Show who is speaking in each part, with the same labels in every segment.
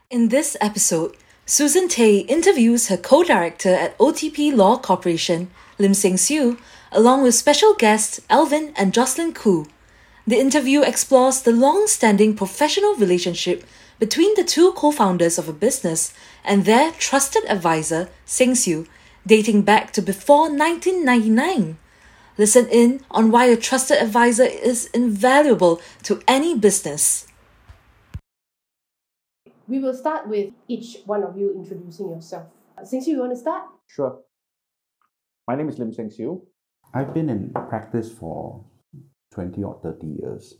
Speaker 1: In this episode, Susan Tay interviews her co-director at OTP Law Corporation, Lim Seng Siu, along with special guests Alvin and Jocelyn Khoo. The interview explores the long-standing professional relationship between the two co-founders of a business and their trusted advisor, Seng Siu, dating back to before 1999. Listen in on why a trusted advisor is invaluable to any business.
Speaker 2: We will start with each one of you introducing yourself. Seng Siu, you want to start?
Speaker 3: Sure. My name is Lim Seng Siu. I've been in practice for 20 or 30 years.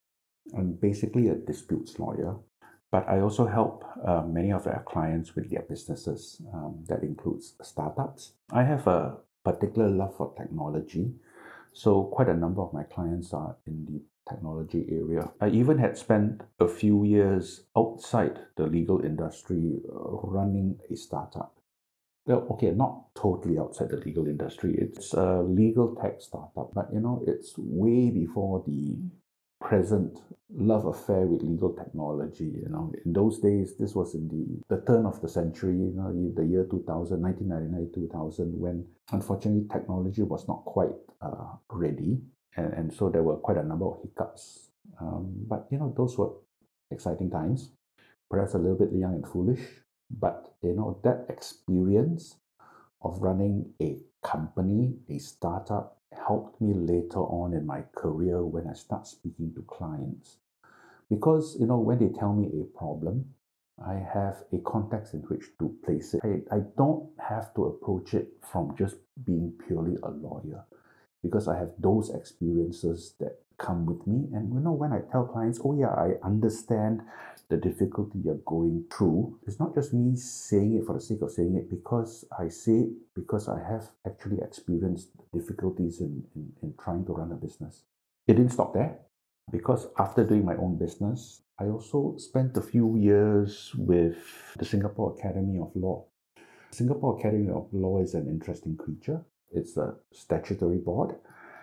Speaker 3: I'm basically a disputes lawyer, but I also help many of our clients with their businesses. That includes startups. I have a particular love for technology, so quite a number of my clients are in the technology area. I even had spent a few years outside the legal industry running a startup. Well, okay, not totally outside the legal industry. It's a legal tech startup, but it's way before the present love affair with legal technology. In those days, this was in the turn of the century, the year 2000, 1999, 2000, when unfortunately technology was not quite ready. And so there were quite a number of hiccups. But those were exciting times, perhaps a little bit young and foolish. But that experience of running a company, a startup, helped me later on in my career when I start speaking to clients. Because when they tell me a problem, I have a context in which to place it. I don't have to approach it from just being purely a lawyer, because I have those experiences that come with me. And when I tell clients, oh yeah, I understand the difficulty you're going through, it's not just me saying it for the sake of saying it, because I say it because I have actually experienced difficulties in trying to run a business. It didn't stop there, because after doing my own business, I also spent a few years with the Singapore Academy of Law. Singapore Academy of Law is an interesting creature. It's a statutory board.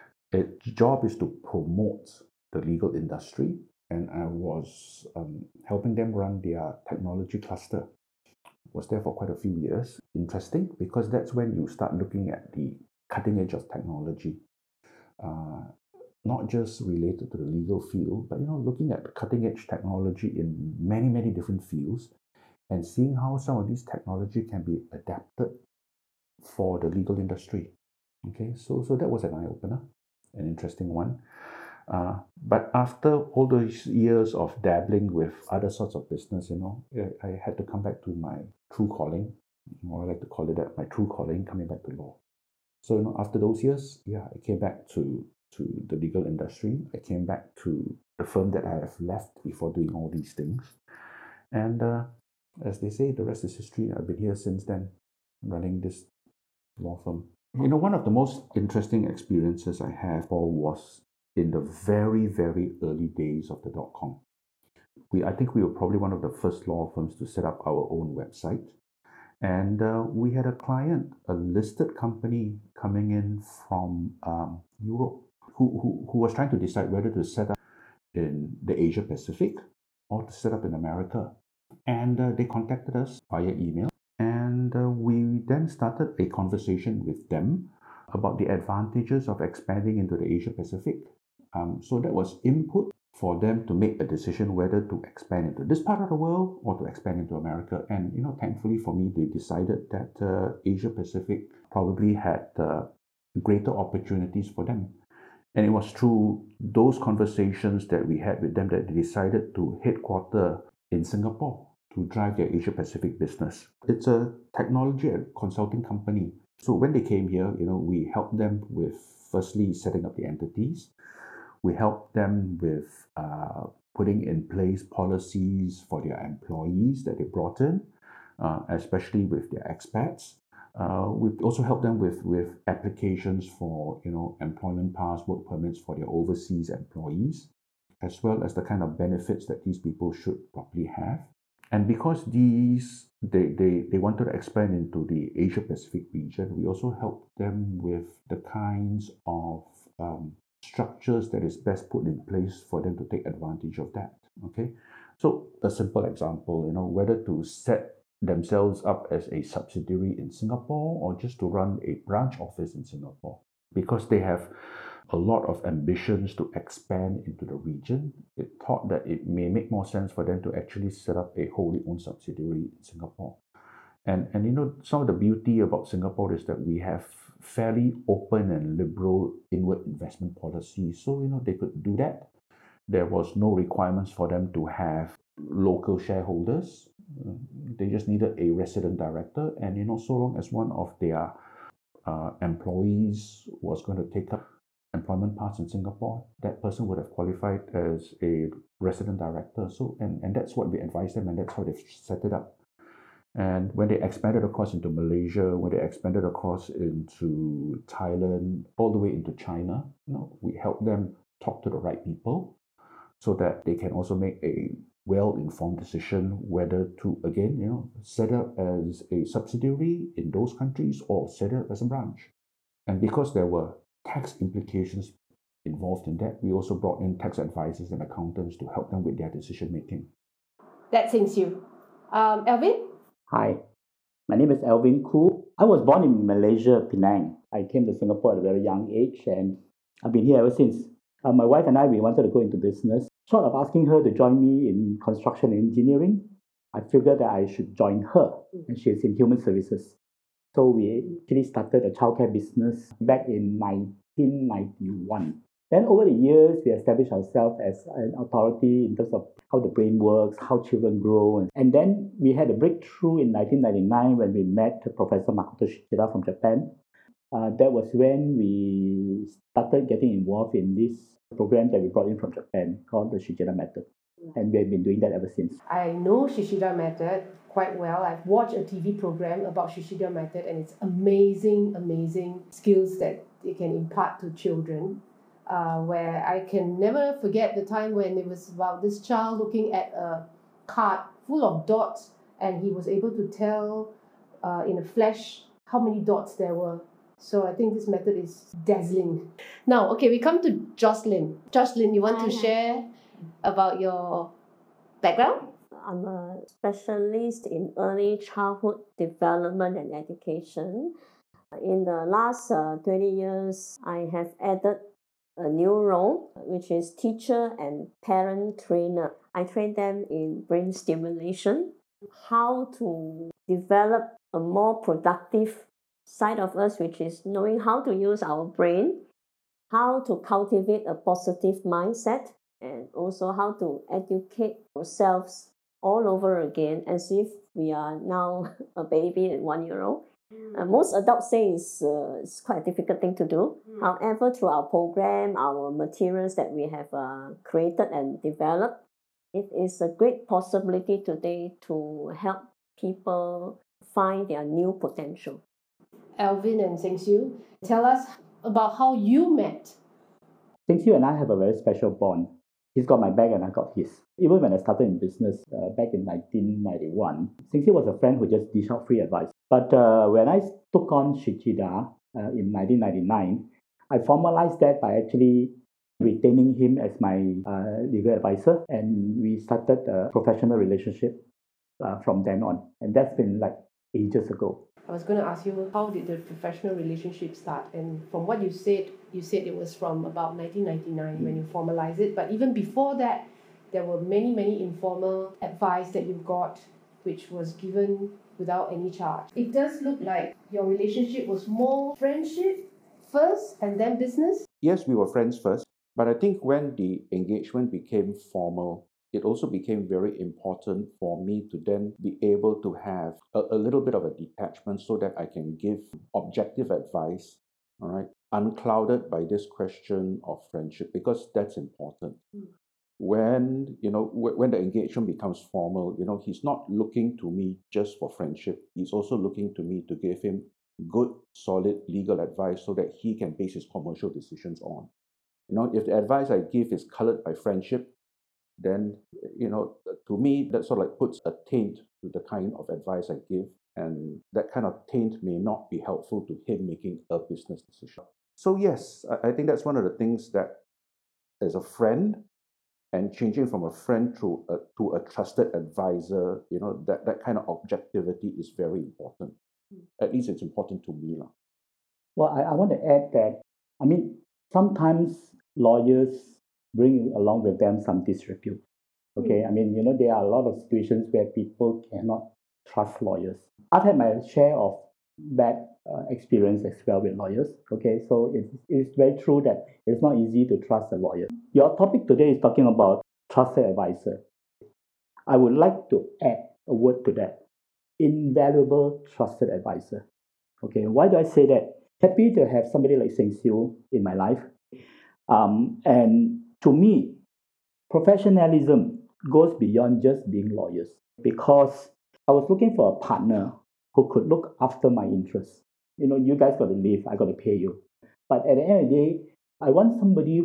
Speaker 3: Its job is to promote the legal industry, and I was helping them run their technology cluster. Was there for quite a few years. Interesting, because that's when you start looking at the cutting edge of technology, not just related to the legal field, but looking at cutting edge technology in many, many different fields, and seeing how some of these technology can be adapted for the legal industry. Okay, so that was an eye-opener, an interesting one. But after all those years of dabbling with other sorts of business, I had to come back to my true calling, or I like to call it that, my true calling, coming back to law. So after those years, I came back to the legal industry. I came back to the firm that I have left before doing all these things. And as they say, the rest is history. I've been here since then, running this law firm. One of the most interesting experiences I have was in the very, very early days of the .com. I think we were probably one of the first law firms to set up our own website. And we had a client, a listed company coming in from Europe, who was trying to decide whether to set up in the Asia Pacific or to set up in America. And they contacted us via email. And we then started a conversation with them about the advantages of expanding into the Asia Pacific. So that was input for them to make a decision whether to expand into this part of the world or to expand into America. And thankfully for me, they decided that Asia Pacific probably had greater opportunities for them. And it was through those conversations that we had with them that they decided to headquarter in Singapore to drive their Asia Pacific business. It's a technology and consulting company. So when they came here, we helped them with firstly setting up the entities. We helped them with putting in place policies for their employees that they brought in, especially with their expats. We also helped them with applications for employment pass, work permits for their overseas employees, as well as the kind of benefits that these people should properly have. And because they wanted to expand into the Asia Pacific region, we also helped them with the kinds of structures that is best put in place for them to take advantage of that. Okay, So a simple example, whether to set themselves up as a subsidiary in Singapore or just to run a branch office in Singapore. Because they have a lot of ambitions to expand into the region, it thought that it may make more sense for them to actually set up a wholly owned subsidiary in Singapore. And some of the beauty about Singapore is that we have fairly open and liberal inward investment policies. So, they could do that. There was no requirements for them to have local shareholders. They just needed a resident director. And, so long as one of their employees was going to take up employment paths in Singapore, that person would have qualified as a resident director. So, and that's what we advised them, and that's how they've set it up. And when they expanded across into Malaysia, when they expanded across into Thailand, all the way into China, we helped them talk to the right people so that they can also make a well-informed decision whether to, again, set up as a subsidiary in those countries or set up as a branch. And because there were tax implications involved in that, we also brought in tax advisors and accountants to help them with their decision-making.
Speaker 2: That's Singsue. Alvin?
Speaker 4: Hi, my name is Alvin Khoo. I was born in Malaysia, Penang. I came to Singapore at a very young age and I've been here ever since. My wife and I, we wanted to go into business. Sort of asking her to join me in construction and engineering, I figured that I should join her, and she's in human services. So we actually started a childcare business back in 1991. Then over the years, we established ourselves as an authority in terms of how the brain works, how children grow. And then we had a breakthrough in 1999 when we met Professor Makoto Shichida from Japan. That was when we started getting involved in this program that we brought in from Japan called the Shichida Method. And we have been doing that ever since.
Speaker 2: I know Shichida Method quite well. I've watched a TV program about Shichida Method, and it's amazing skills that they can impart to children. Where I can never forget the time when it was about this child looking at a card full of dots, and he was able to tell in a flash how many dots there were. So I think this method is dazzling. Now, okay, we come to Jocelyn. Jocelyn, you want to share about your background?
Speaker 5: I'm a specialist in early childhood development and education. In the last 20 years, I have added a new role, which is teacher and parent trainer. I train them in brain stimulation, how to develop a more productive side of us, which is knowing how to use our brain, how to cultivate a positive mindset, and also how to educate ourselves all over again as if we are now a baby at 1 year old. Most adults say it's quite a difficult thing to do. However, through our program, our materials that we have created and developed, it is a great possibility today to help people find their new potential.
Speaker 2: Alvin and Singsue, tell us about how you met.
Speaker 4: Singsue and I have a very special bond. He's got my back and I got his. Even when I started in business back in 1991, Singsue was a friend who just dished out free advice. But when I took on Shichida in 1999, I formalized that by actually retaining him as my legal advisor, and we started a professional relationship from then on. And that's been like ages ago.
Speaker 2: I was going to ask you, how did the professional relationship start? And from what you said it was from about 1999 when you formalized it. But even before that, there were many informal advice that you got, which was given without any charge. It does look like your relationship was more friendship first and then business.
Speaker 3: Yes, we were friends first, but I think when the engagement became formal, it also became very important for me to then be able to have a little bit of a detachment so that I can give objective advice, all right, unclouded by this question of friendship, because that's important. When the engagement becomes formal, he's not looking to me just for friendship. He's also looking to me to give him good, solid legal advice so that he can base his commercial decisions on. If the advice I give is colored by friendship, then, to me, that sort of like puts a taint to the kind of advice I give. And that kind of taint may not be helpful to him making a business decision. So yes, I think that's one of the things that, as a friend, and changing from a friend to a trusted advisor, that kind of objectivity is very important. At least it's important to me.
Speaker 4: Well, I want to add that, I mean, sometimes lawyers bring along with them some disrepute. Okay, I mean, there are a lot of situations where people cannot trust lawyers. I've had my share of bad experience as well with lawyers. Okay, so it's very true that it's not easy to trust a lawyer. Your topic today is talking about trusted advisor. I would like to add a word to that: invaluable trusted advisor. Okay, why do I say that? Happy to have somebody like Seng Siu in my life. And to me, professionalism goes beyond just being lawyers, because I was looking for a partner who could look after my interests. You guys got to live, I got to pay you. But at the end of the day, I want somebody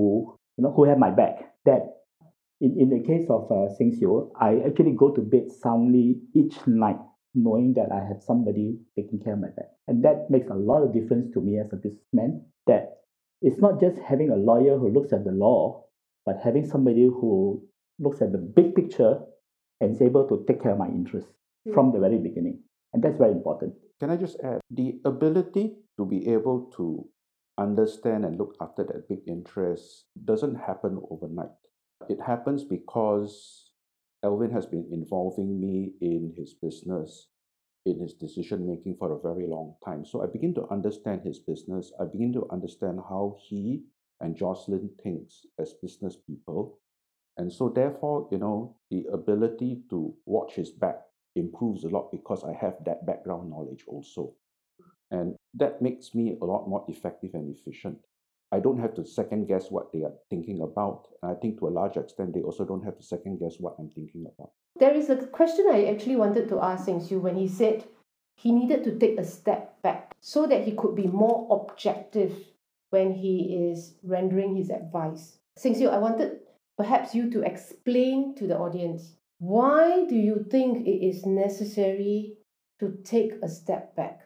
Speaker 4: who have my back. That in the case of Seng Siu, I actually go to bed soundly each night, knowing that I have somebody taking care of my back. And that makes a lot of difference to me as a businessman, that it's not just having a lawyer who looks at the law, but having somebody who looks at the big picture and is able to take care of my interests from the very beginning. And that's very important.
Speaker 3: Can I just add, the ability to be able to understand and look after that big interest doesn't happen overnight. It happens because Alvin has been involving me in his business, in his decision making for a very long time. So I begin to understand his business. I begin to understand how he and Jocelyn thinks as business people. And so therefore, the ability to watch his back improves a lot because I have that background knowledge also. And that makes me a lot more effective and efficient. I don't have to second guess what they are thinking about. And I think to a large extent, they also don't have to second guess what I'm thinking about.
Speaker 2: There is a question I actually wanted to ask Seng Siu when he said he needed to take a step back so that he could be more objective when he is rendering his advice. Seng Siu, I wanted perhaps you to explain to the audience, why do you think it is necessary to take a step back?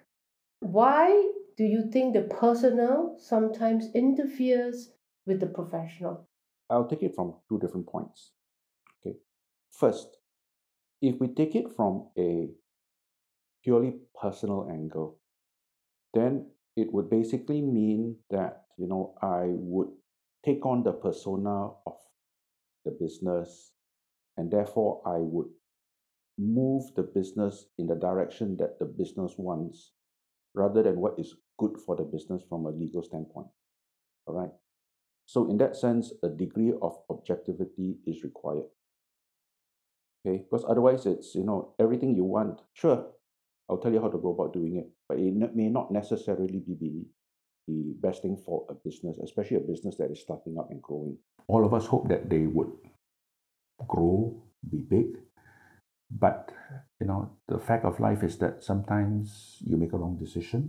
Speaker 2: Why do you think the personal sometimes interferes with the professional?
Speaker 3: I'll take it from two different points. Okay. First, if we take it from a purely personal angle, then it would basically mean that, I would take on the persona of the business, and therefore I would move the business in the direction that the business wants rather than what is good for the business from a legal standpoint. All right. So in that sense, a degree of objectivity is required. Okay, because otherwise it's, everything you want, sure, I'll tell you how to go about doing it, but it may not necessarily be the best thing for a business, especially a business that is starting up and growing. All of us hope that they would grow, be big, but the fact of life is that sometimes you make a wrong decision,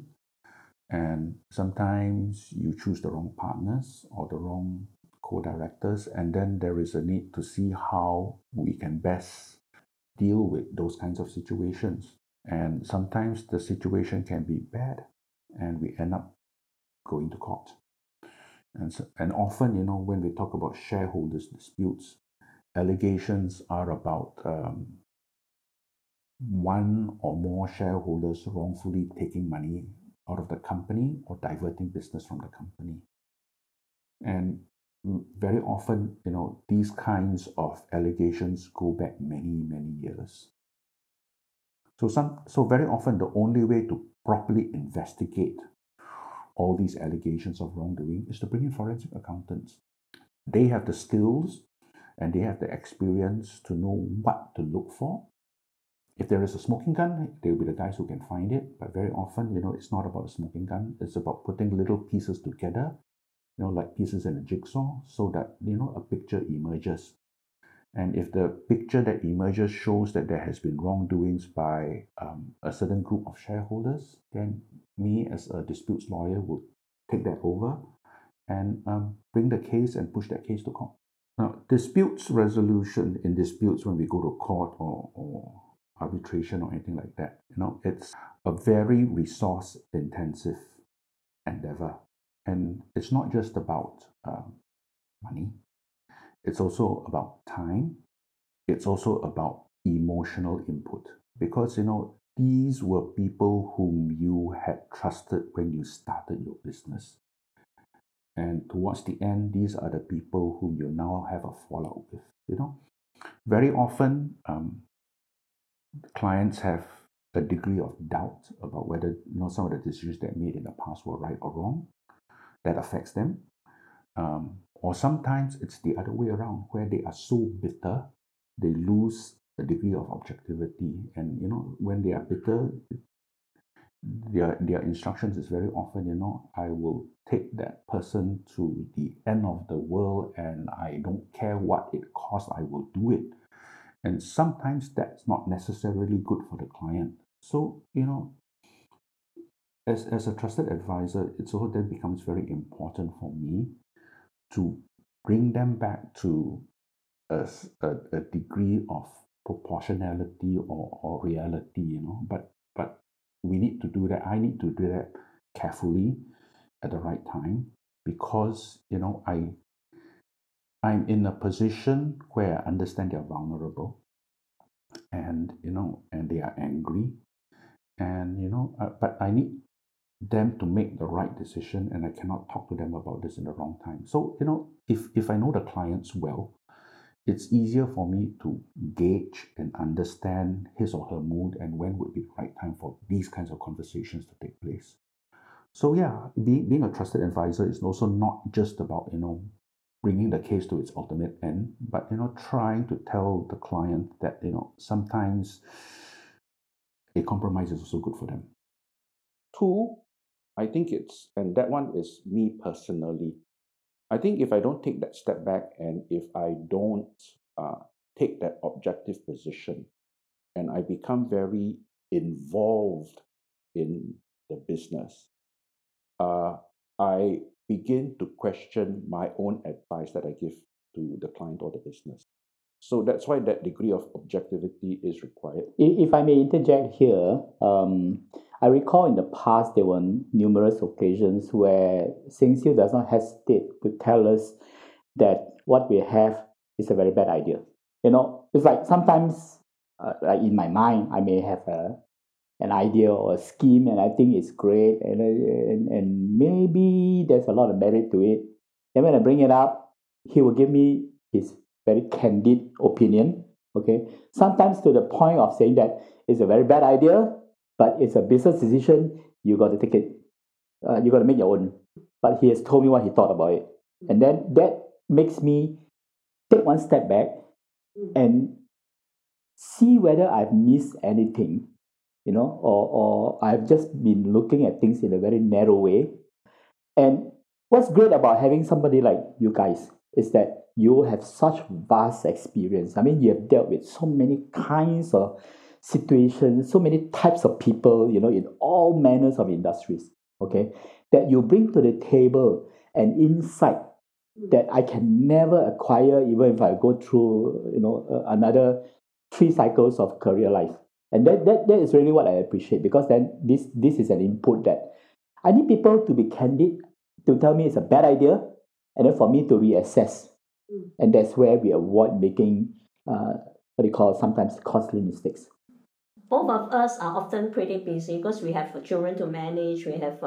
Speaker 3: and sometimes you choose the wrong partners or the wrong co-directors, and then there is a need to see how we can best deal with those kinds of situations. And sometimes the situation can be bad, and we end up going to court. And often, when we talk about shareholders' disputes, allegations are about one or more shareholders wrongfully taking money out of the company or diverting business from the company. And very often, these kinds of allegations go back many, many years. So very often the only way to properly investigate all these allegations of wrongdoing is to bring in forensic accountants. They have the skills and they have the experience to know what to look for. If there is a smoking gun, they'll be the guys who can find it. But very often, it's not about a smoking gun. It's about putting little pieces together, like pieces in a jigsaw, so that, a picture emerges. And if the picture that emerges shows that there has been wrongdoings by a certain group of shareholders, then me as a disputes lawyer will take that over and bring the case and push that case to court. Now, disputes resolution in disputes when we go to court or arbitration or anything like that, it's a very resource intensive endeavor. And it's not just about money. It's also about time. It's also about emotional input. Because, these were people whom you had trusted when you started your business. And towards the end, these are the people whom you now have a fallout with. Very often, clients have a degree of doubt about whether some of the decisions they made in the past were right or wrong. That affects them. Or sometimes it's the other way around, where they are so bitter, they lose a degree of objectivity. And when they are bitter, their instructions is very often, I will take that person to the end of the world, and I don't care what it costs, I will do it. And sometimes that's not necessarily good for the client. So, as a trusted advisor, it also then becomes very important for me to bring them back to a degree of proportionality or reality, but we need to do that. I need to do that carefully at the right time, because I'm in a position where I understand they're vulnerable, and and they are angry, and but I need them to make the right decision, and I cannot talk to them about this in the wrong time. So if I know the clients well, it's easier for me to gauge and understand his or her mood and when would be the right time for these kinds of conversations to take place. So yeah, being a trusted advisor is also not just about bringing the case to its ultimate end, but trying to tell the client that sometimes a compromise is also good for them. Two, I think and that one is me personally. I think if I don't take that step back, and if I don't take that objective position, and I become very involved in the business, I begin to question my own advice that I give to the client or the business. So that's why that degree of objectivity is required.
Speaker 4: If I may interject here, I recall in the past there were numerous occasions where Seng Siew does not hesitate to tell us that what we have is a very bad idea. It's like sometimes, like in my mind, I may have an idea or a scheme, and I think it's great, and maybe there's a lot of merit to it. And when I bring it up, he will give me his very candid opinion. Okay, sometimes to the point of saying that it's a very bad idea, but it's a business decision. You got to take it. You got to make your own. But he has told me what he thought about it, and then that makes me take one step back and see whether I've missed anything, or I've just been looking at things in a very narrow way. And what's great about having somebody like you guys is that you have such vast experience. I mean, you have dealt with so many kinds of situations, so many types of people, in all manners of industries, okay, that you bring to the table an insight that I can never acquire even if I go through, another 3 cycles of career life. And that is really what I appreciate, because then this is an input that I need people to be candid, to tell me it's a bad idea, and then for me to reassess. And that's where we avoid making sometimes costly mistakes.
Speaker 5: Both of us are often pretty busy because we have children to manage, we have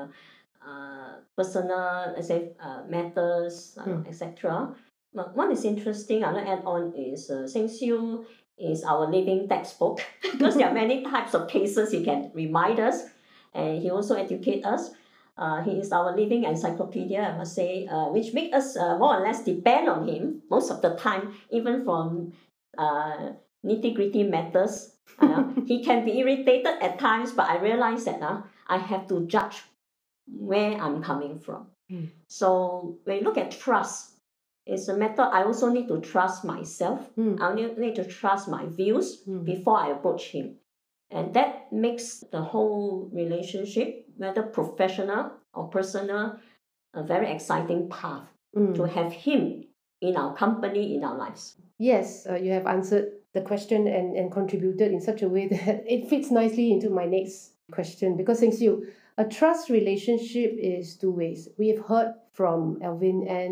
Speaker 5: personal, let's say, matters, etc. But what is interesting, I'll add on, is Seng Siew is our living textbook because there are many types of cases he can remind us, and he also educate us. He is our living encyclopedia, I must say, which makes us more or less depend on him most of the time, even from nitty-gritty matters. He can be irritated at times, but I realize that I have to judge where I'm coming from. So when you look at trust, it's a matter I also need to trust myself. I need to trust my views before I approach him. And that makes the whole relationship, whether professional or personal, a very exciting path to have him in our company, in our lives.
Speaker 2: Yes, you have answered the question and contributed in such a way that it fits nicely into my next question. Because Seng Siew, a trust relationship is 2 ways. We have heard from Alvin and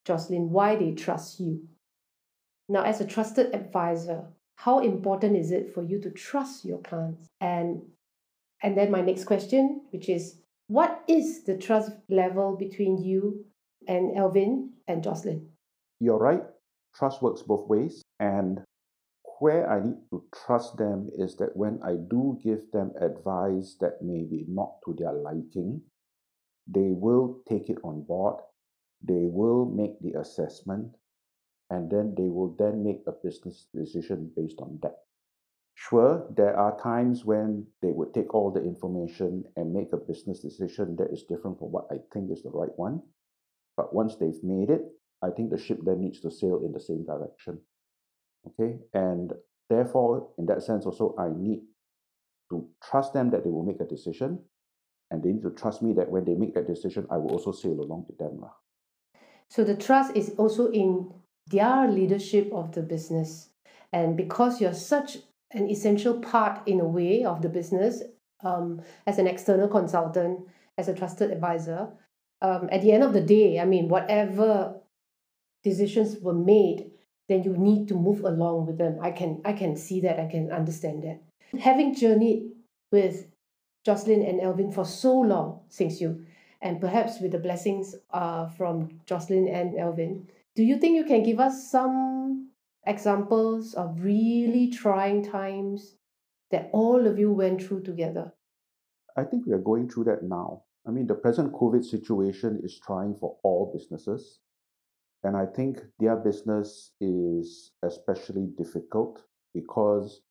Speaker 2: Jocelyn, why they trust you. Now, as a trusted advisor, how important is it for you to trust your clients? And then my next question, which is, what is the trust level between you and Alvin and Jocelyn?
Speaker 3: You're right. Trust works both ways. And where I need to trust them is that when I do give them advice that may be not to their liking, they will take it on board, they will make the assessment, and then they will then make a business decision based on that. Sure, there are times when they would take all the information and make a business decision that is different from what I think is the right one. But once they've made it, I think the ship then needs to sail in the same direction. Okay, and therefore, in that sense, also I need to trust them that they will make a decision, and they need to trust me that when they make that decision, I will also sail along with them.
Speaker 2: So the trust is also in their leadership of the business. And because you're such an essential part in a way of the business, as an external consultant, as a trusted advisor, at the end of the day, I mean, whatever decisions were made, then you need to move along with them. I can see that, I can understand that. Having journeyed with Jocelyn and Alvin for so long, Singsue, and perhaps with the blessings from Jocelyn and Alvin, do you think you can give us some examples of really trying times that all of you went through together?
Speaker 3: I think we are going through that now. I mean, the present COVID situation is trying for all businesses. And I think their business is especially difficult because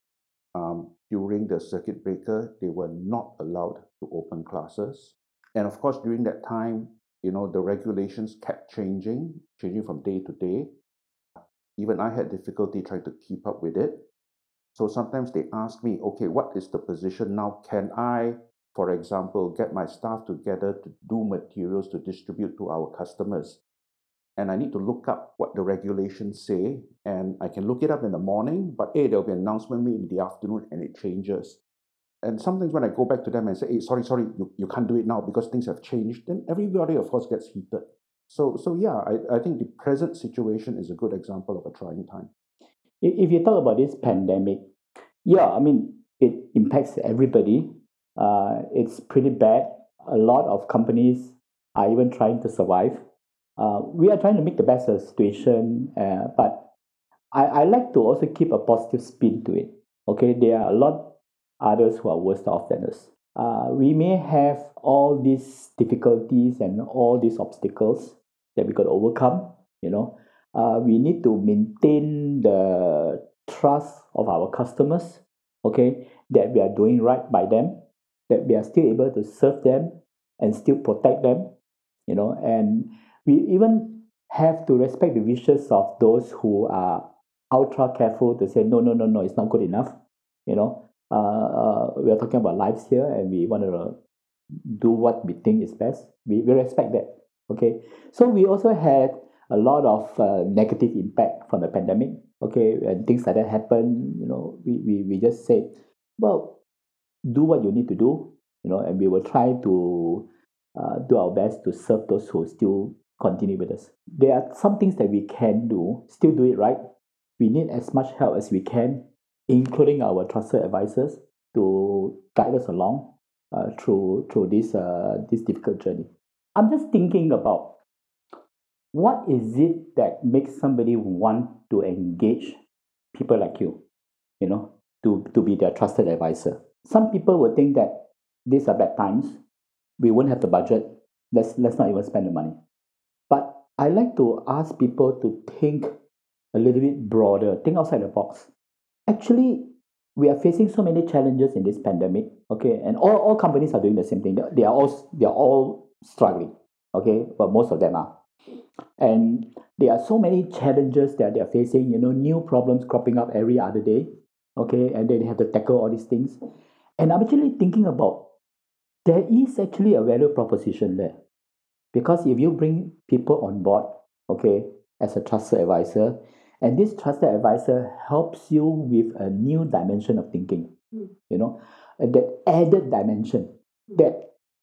Speaker 3: during the circuit breaker, they were not allowed to open classes. And of course, during that time, the regulations kept changing from day to day. Even I had difficulty trying to keep up with it. So sometimes they ask me, okay, what is the position now? Can I, for example, get my staff together to do materials to distribute to our customers? And I need to look up what the regulations say, and I can look it up in the morning, but there'll be an announcement made in the afternoon and it changes. And sometimes when I go back to them and say, hey, sorry, you can't do it now because things have changed, then everybody, of course, gets heated. So yeah, I think the present situation is a good example of a trying time.
Speaker 4: If you talk about this pandemic, yeah, I mean, it impacts everybody. It's pretty bad. A lot of companies are even trying to survive. We are trying to make the best of the situation, but I like to also keep a positive spin to it. Okay, there are a lot others who are worse off than us. We may have all these difficulties and all these obstacles that we got to overcome. We need to maintain the trust of our customers. Okay, that we are doing right by them, that we are still able to serve them and still protect them. And we even have to respect the wishes of those who are ultra careful to say, no, it's not good enough. We are talking about lives here and we want to do what we think is best. We respect that. Okay. So we also had a lot of negative impact from the pandemic. Okay. And things like that happen, we just say, well, do what you need to do, and we will try to do our best to serve those who still continue with us. There are some things that we can do, still do it right. We need as much help as we can, including our trusted advisors, to guide us along through this difficult journey. I'm just thinking about what is it that makes somebody want to engage people like you, to be their trusted advisor. Some people will think that these are bad times. We won't have the budget. Let's not even spend the money. But I like to ask people to think a little bit broader, think outside the box. Actually, we are facing so many challenges in this pandemic, okay, and all companies are doing the same thing. They are all struggling, okay, but most of them are. And there are so many challenges that they are facing, new problems cropping up every other day, okay, and then they have to tackle all these things. And I'm actually thinking about, there is actually a value proposition there. Because if you bring people on board, okay, as a trusted advisor, and this trusted advisor helps you with a new dimension of thinking, that added dimension that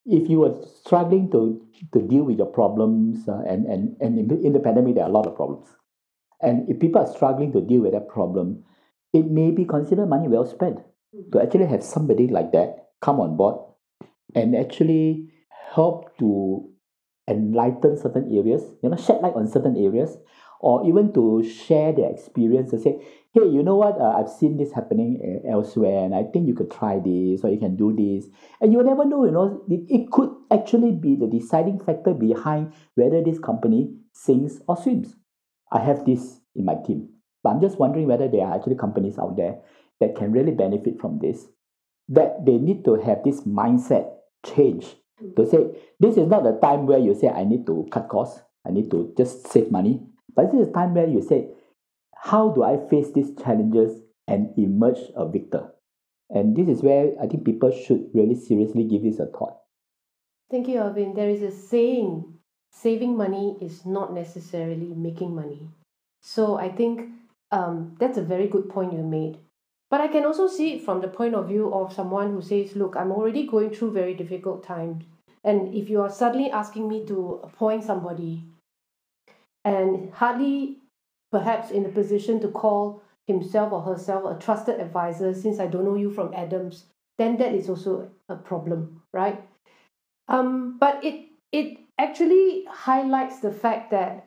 Speaker 4: if you are struggling to deal with your problems, and in the pandemic, there are a lot of problems. And if people are struggling to deal with that problem, it may be considered money well spent to actually have somebody like that come on board and actually help to enlighten certain areas, shed light on certain areas, or even to share their experience and say, hey, you know what, I've seen this happening elsewhere, and I think you could try this, or you can do this. And you never know, it could actually be the deciding factor behind whether this company sinks or swims. I have this in my team, but I'm just wondering whether there are actually companies out there that can really benefit from this, that they need to have this mindset change to say, this is not the time where you say, I need to cut costs, I need to just save money, but this is a time where you say, how do I face these challenges and emerge a victor? And this is where I think people should really seriously give this a thought.
Speaker 2: Thank you, Alvin. There is a saying, saving money is not necessarily making money. So I think that's a very good point you made. But I can also see it from the point of view of someone who says, look, I'm already going through very difficult times. And if you are suddenly asking me to appoint somebody and hardly perhaps in a position to call himself or herself a trusted advisor, since I don't know you from Adams, then that is also a problem, right? But it actually highlights the fact that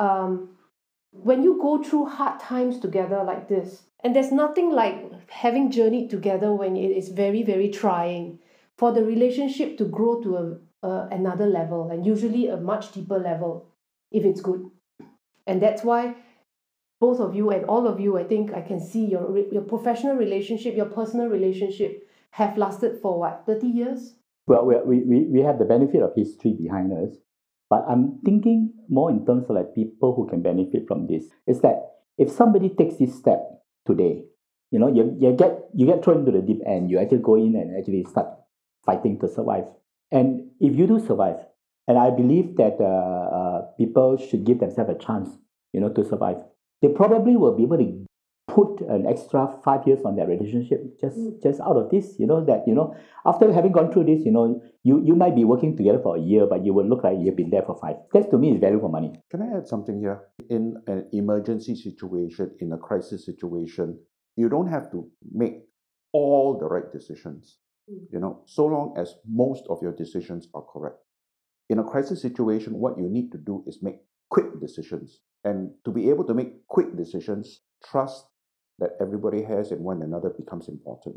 Speaker 2: when you go through hard times together like this, and there's nothing like having journeyed together when it is very, very trying, for the relationship to grow to another level, and usually a much deeper level if it's good. And that's why both of you and all of you, I think I can see your professional relationship, your personal relationship have lasted for what, 30 years?
Speaker 4: Well, we have the benefit of history behind us, but I'm thinking more in terms of like people who can benefit from this. It's that if somebody takes this step today, you get thrown into the deep end, you actually go in and actually start fighting to survive. And if you do survive, and I believe that people should give themselves a chance, to survive, they probably will be able to put an extra 5 years on their relationship just out of this, after having gone through this, you might be working together for a year, but you will look like you've been there for 5. That to me is value for money.
Speaker 3: Can I add something here? In an emergency situation, in a crisis situation, you don't have to make all the right decisions, so long as most of your decisions are correct. In a crisis situation, what you need to do is make quick decisions. And to be able to make quick decisions, trust that everybody has in one another becomes important.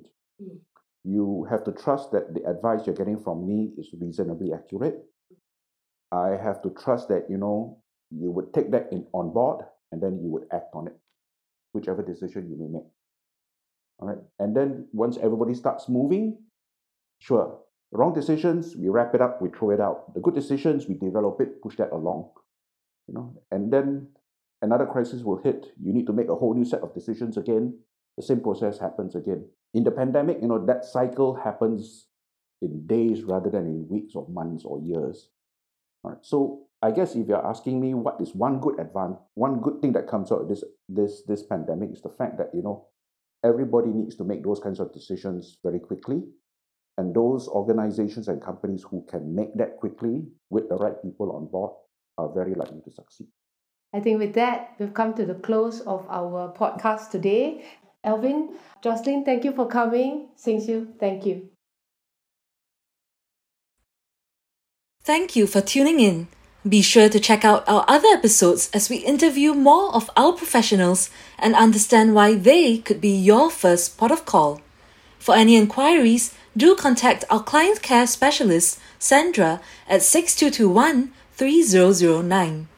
Speaker 3: You have to trust that the advice you're getting from me is reasonably accurate. I have to trust that, you would take that on board and then you would act on it, whichever decision you may make. All right. And then once everybody starts moving, sure, the wrong decisions, we wrap it up, we throw it out. The good decisions, we develop it, push that along. And then another crisis will hit. You need to make a whole new set of decisions again. The same process happens again. In the pandemic, that cycle happens in days rather than in weeks or months or years. All right. So I guess if you're asking me what is one good thing that comes out of this pandemic is the fact that, everybody needs to make those kinds of decisions very quickly. And those organizations and companies who can make that quickly with the right people on board are very likely to succeed.
Speaker 2: I think with that, we've come to the close of our podcast today. Alvin, Jocelyn, thank you for coming. Sing Siu, thank you.
Speaker 1: Thank you for tuning in. Be sure to check out our other episodes as we interview more of our professionals and understand why they could be your first port of call. For any inquiries, do contact our client care specialist, Sandra, at 6221 3009.